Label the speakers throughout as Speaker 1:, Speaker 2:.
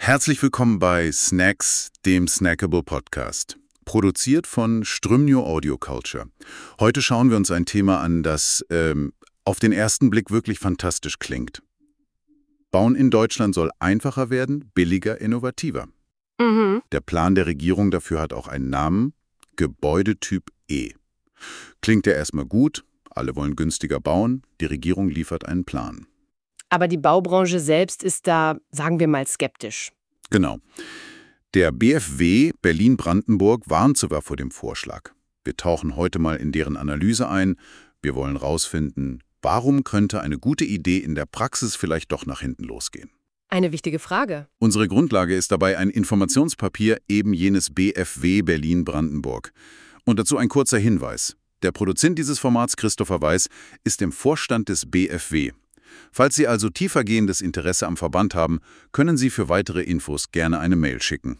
Speaker 1: Herzlich willkommen bei Snacks, dem Snackable Podcast. Produziert von Strymnio Audio Culture. Heute schauen wir uns ein Thema an, das auf den ersten Blick wirklich fantastisch klingt. Bauen in Deutschland soll einfacher werden, billiger, innovativer. Der Plan der Regierung dafür hat auch einen Namen: Gebäudetyp E. Klingt ja erstmal gut, alle wollen günstiger bauen, die Regierung liefert einen Plan.
Speaker 2: Aber die Baubranche selbst ist da, sagen wir mal, skeptisch.
Speaker 1: Genau. Der BFW Berlin-Brandenburg warnt sogar vor dem Vorschlag. Wir tauchen heute mal in deren Analyse ein. Wir wollen rausfinden, warum könnte eine gute Idee in der Praxis vielleicht doch nach hinten losgehen.
Speaker 2: Eine wichtige Frage.
Speaker 1: Unsere Grundlage ist dabei ein Informationspapier eben jenes BFW Berlin-Brandenburg. Und dazu ein kurzer Hinweis. Der Produzent dieses Formats, Christopher Weiß, ist im Vorstand des BFW. Falls Sie also tiefergehendes Interesse am Verband haben, können Sie für weitere Infos gerne eine Mail schicken.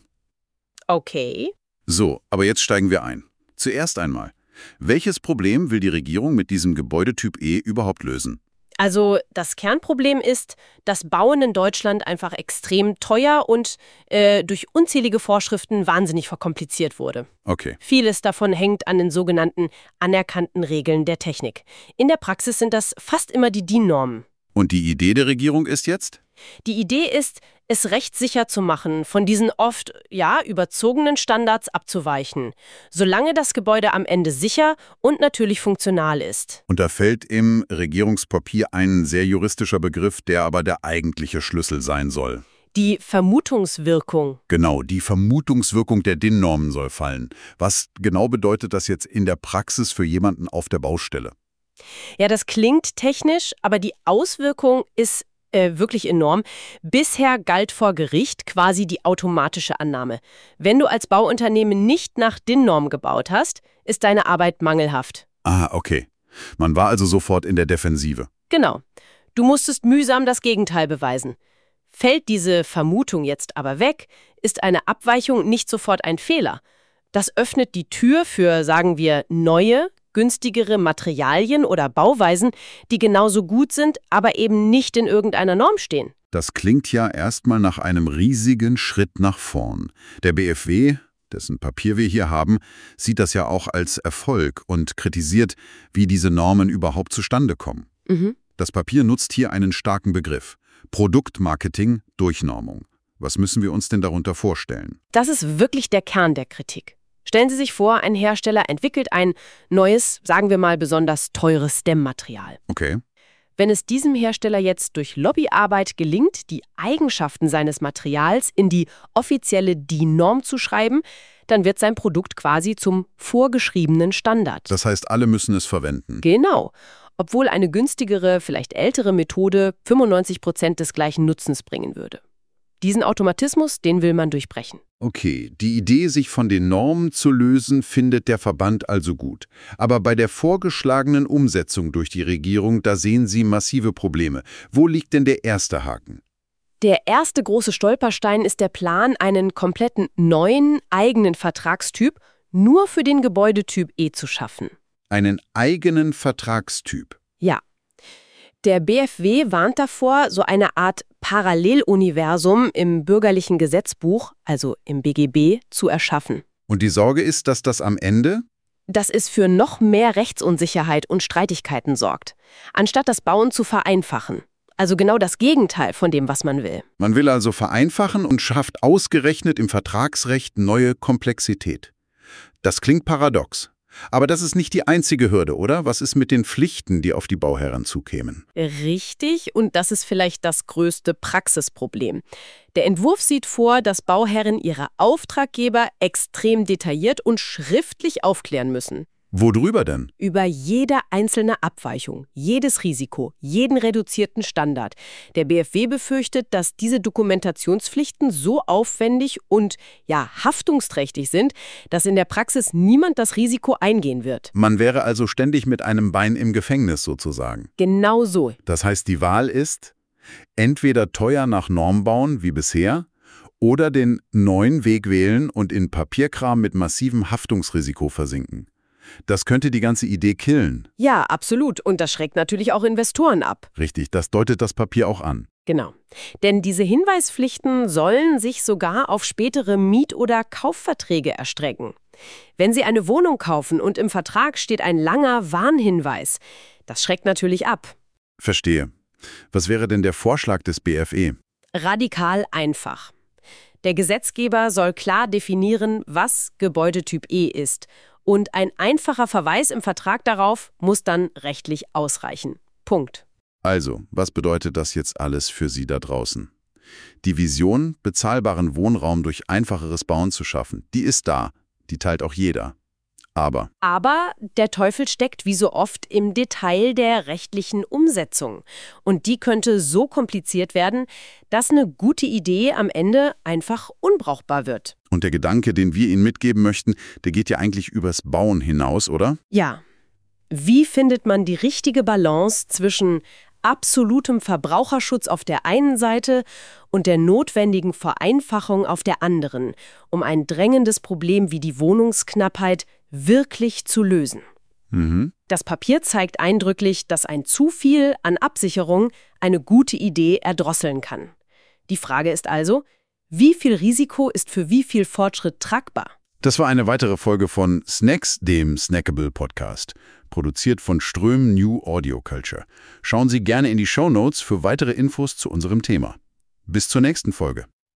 Speaker 2: Okay.
Speaker 1: So, aber jetzt steigen wir ein. Zuerst einmal, welches Problem will die Regierung mit diesem Gebäudetyp E überhaupt lösen?
Speaker 2: Also das Kernproblem ist, dass Bauen in Deutschland einfach extrem teuer und durch unzählige Vorschriften wahnsinnig verkompliziert wurde.
Speaker 1: Okay.
Speaker 2: Vieles davon hängt an den sogenannten anerkannten Regeln der Technik. In der Praxis sind das fast immer die DIN-Normen.
Speaker 1: Und die Idee der Regierung ist jetzt?
Speaker 2: Die Idee ist, es rechtssicher zu machen, von diesen oft, überzogenen Standards abzuweichen, solange das Gebäude am Ende sicher und natürlich funktional ist.
Speaker 1: Und da fällt im Regierungspapier ein sehr juristischer Begriff, der aber der eigentliche Schlüssel sein soll.
Speaker 2: Die Vermutungswirkung.
Speaker 1: Genau, die Vermutungswirkung der DIN-Normen soll fallen. Was genau bedeutet das jetzt in der Praxis für jemanden auf der Baustelle?
Speaker 2: Ja, das klingt technisch, aber die Auswirkung ist wirklich enorm. Bisher galt vor Gericht quasi die automatische Annahme. Wenn du als Bauunternehmen nicht nach DIN-Norm gebaut hast, ist deine Arbeit mangelhaft.
Speaker 1: Ah, okay. Man war also sofort in der Defensive.
Speaker 2: Genau. Du musstest mühsam das Gegenteil beweisen. Fällt diese Vermutung jetzt aber weg, ist eine Abweichung nicht sofort ein Fehler. Das öffnet die Tür für, sagen wir, neue, günstigere Materialien oder Bauweisen, die genauso gut sind, aber eben nicht in irgendeiner Norm stehen.
Speaker 1: Das klingt ja erstmal nach einem riesigen Schritt nach vorn. Der BFW, dessen Papier wir hier haben, sieht das ja auch als Erfolg und kritisiert, wie diese Normen überhaupt zustande kommen. Das Papier nutzt hier einen starken Begriff: Produktmarketing durch Normung. Was müssen wir uns denn darunter vorstellen?
Speaker 2: Das ist wirklich der Kern der Kritik. Stellen Sie sich vor, ein Hersteller entwickelt ein neues, sagen wir mal besonders teures Dämmmaterial.
Speaker 1: Okay.
Speaker 2: Wenn es diesem Hersteller jetzt durch Lobbyarbeit gelingt, die Eigenschaften seines Materials in die offizielle DIN-Norm zu schreiben, dann wird sein Produkt quasi zum vorgeschriebenen Standard.
Speaker 1: Das heißt, alle müssen es verwenden.
Speaker 2: Genau. Obwohl eine günstigere, vielleicht ältere Methode 95% des gleichen Nutzens bringen würde. Diesen Automatismus, den will man durchbrechen.
Speaker 1: Okay, die Idee, sich von den Normen zu lösen, findet der Verband also gut. Aber bei der vorgeschlagenen Umsetzung durch die Regierung, da sehen Sie massive Probleme. Wo liegt denn der erste Haken?
Speaker 2: Der erste große Stolperstein ist der Plan, einen kompletten neuen, eigenen Vertragstyp nur für den Gebäudetyp E zu schaffen.
Speaker 1: Einen eigenen Vertragstyp?
Speaker 2: Ja. Der BFW warnt davor, so eine Art Paralleluniversum im bürgerlichen Gesetzbuch, also im BGB, zu erschaffen.
Speaker 1: Und die Sorge ist, dass das am Ende?
Speaker 2: Dass es für noch mehr Rechtsunsicherheit und Streitigkeiten sorgt, anstatt das Bauen zu vereinfachen. Also genau das Gegenteil von dem, was man will.
Speaker 1: Man will also vereinfachen und schafft ausgerechnet im Vertragsrecht neue Komplexität. Das klingt paradox. Aber das ist nicht die einzige Hürde, oder? Was ist mit den Pflichten, die auf die Bauherren zukämen?
Speaker 2: Richtig, und das ist vielleicht das größte Praxisproblem. Der Entwurf sieht vor, dass Bauherren ihre Auftraggeber extrem detailliert und schriftlich aufklären müssen.
Speaker 1: Worüber denn?
Speaker 2: Über jede einzelne Abweichung, jedes Risiko, jeden reduzierten Standard. Der BFW befürchtet, dass diese Dokumentationspflichten so aufwendig und haftungsträchtig sind, dass in der Praxis niemand das Risiko eingehen wird.
Speaker 1: Man wäre also ständig mit einem Bein im Gefängnis sozusagen.
Speaker 2: Genau so.
Speaker 1: Das heißt, die Wahl ist, entweder teuer nach Norm bauen wie bisher oder den neuen Weg wählen und in Papierkram mit massivem Haftungsrisiko versinken. Das könnte die ganze Idee killen.
Speaker 2: Ja, absolut. Und das schreckt natürlich auch Investoren ab.
Speaker 1: Richtig, das deutet das Papier auch an.
Speaker 2: Genau. Denn diese Hinweispflichten sollen sich sogar auf spätere Miet- oder Kaufverträge erstrecken. Wenn Sie eine Wohnung kaufen und im Vertrag steht ein langer Warnhinweis, das schreckt natürlich ab.
Speaker 1: Verstehe. Was wäre denn der Vorschlag des BfE?
Speaker 2: Radikal einfach. Der Gesetzgeber soll klar definieren, was Gebäudetyp E ist. Und ein einfacher Verweis im Vertrag darauf muss dann rechtlich ausreichen. Punkt.
Speaker 1: Also, was bedeutet das jetzt alles für Sie da draußen? Die Vision, bezahlbaren Wohnraum durch einfacheres Bauen zu schaffen, die ist da, die teilt auch jeder. Aber
Speaker 2: der Teufel steckt wie so oft im Detail der rechtlichen Umsetzung. Und die könnte so kompliziert werden, dass eine gute Idee am Ende einfach unbrauchbar wird.
Speaker 1: und der Gedanke, den wir Ihnen mitgeben möchten, der geht ja eigentlich übers Bauen hinaus, oder?
Speaker 2: Ja. Wie findet man die richtige Balance zwischen absolutem Verbraucherschutz auf der einen Seite und der notwendigen Vereinfachung auf der anderen, um ein drängendes Problem wie die Wohnungsknappheit wirklich zu lösen? Das Papier zeigt eindrücklich, dass ein zu viel an Absicherung eine gute Idee erdrosseln kann. Die Frage ist also, wie viel Risiko ist für wie viel Fortschritt tragbar?
Speaker 1: Das war eine weitere Folge von Snacks, dem Snackable Podcast, produziert von Ström New Audio Culture. Schauen Sie gerne in die Shownotes für weitere Infos zu unserem Thema. Bis zur nächsten Folge.